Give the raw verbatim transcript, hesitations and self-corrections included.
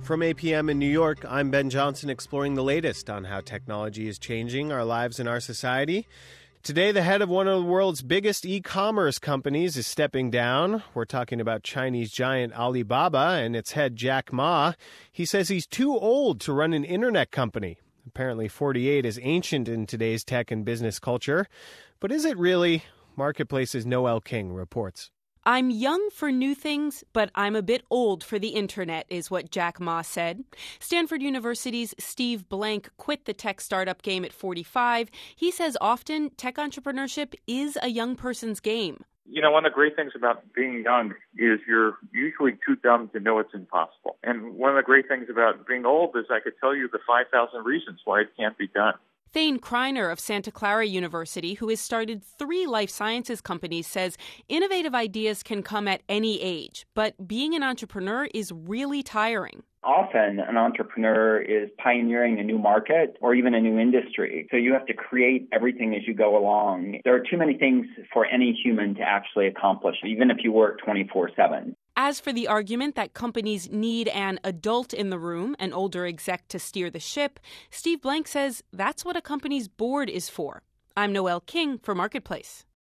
From A P M in New York, I'm Ben Johnson, exploring the latest on how technology is changing our lives and our society. Today, the head of one of the world's biggest e-commerce companies is stepping down. We're talking about Chinese giant Alibaba and its head Jack Ma. He says he's too old to run an internet company. Apparently, forty-eight is ancient in today's tech and business culture. But is it really? Marketplace's Noel King reports. I'm young for new things, but I'm a bit old for the internet, is what Jack Ma said. Stanford University's Steve Blank quit the tech startup game at forty-five. He says often tech entrepreneurship is a young person's game. You know, one of the great things about being young is you're usually too dumb to know it's impossible. And one of the great things about being old is I could tell you the five thousand reasons why it can't be done. Thane Kreiner of Santa Clara University, who has started three life sciences companies, says innovative ideas can come at any age, but being an entrepreneur is really tiring. Often, an entrepreneur is pioneering a new market or even a new industry. So you have to create everything as you go along. There are too many things for any human to actually accomplish, even if you work twenty-four seven. As for the argument that companies need an adult in the room, an older exec to steer the ship, Steve Blank says that's what a company's board is for. I'm Noel King for Marketplace.